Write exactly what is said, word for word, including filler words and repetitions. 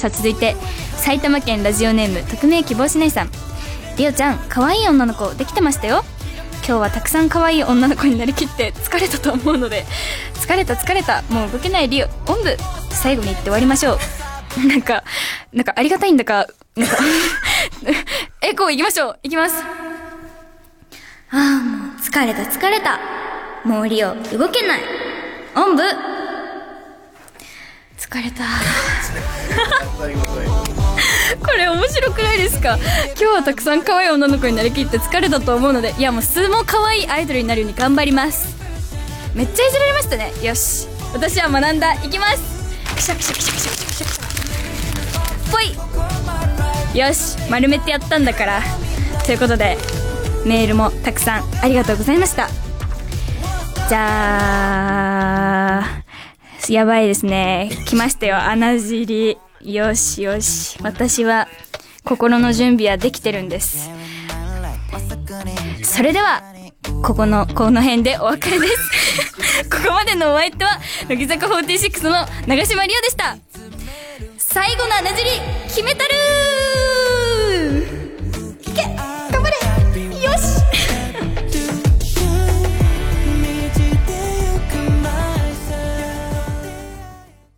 さあ続いて埼玉県ラジオネーム匿名希望しないさん。りおちゃん可愛い女の子できてましたよ。今日はたくさん可愛い女の子になりきって疲れたと思うので、疲れた疲れたもう動けないリオおんぶ最後に言って終わりましょう。なんかなんかありがたいんだかなんかエコー行きましょう。行きます。ああもう疲れた疲れたもうリオ動けないおんぶ疲れたこれ面白くないですか。今日はたくさん可愛い女の子になりきって疲れたと思うので、いやもう素も可愛いアイドルになるように頑張ります。めっちゃいじられましたね。よし私は学んだ。いきます。クシャクシャクシャクシャクシャクシャクシャぽい。よし丸めてやったんだから。ということでメールもたくさんありがとうございました。じゃあやばいですね。来ましたよ穴尻。よしよし私は心の準備はできてるんです。それではここのこの辺でお別れですここまでのお相手は乃木坂フォーティーシックスの長島リオでした。最後の穴尻決めたるー。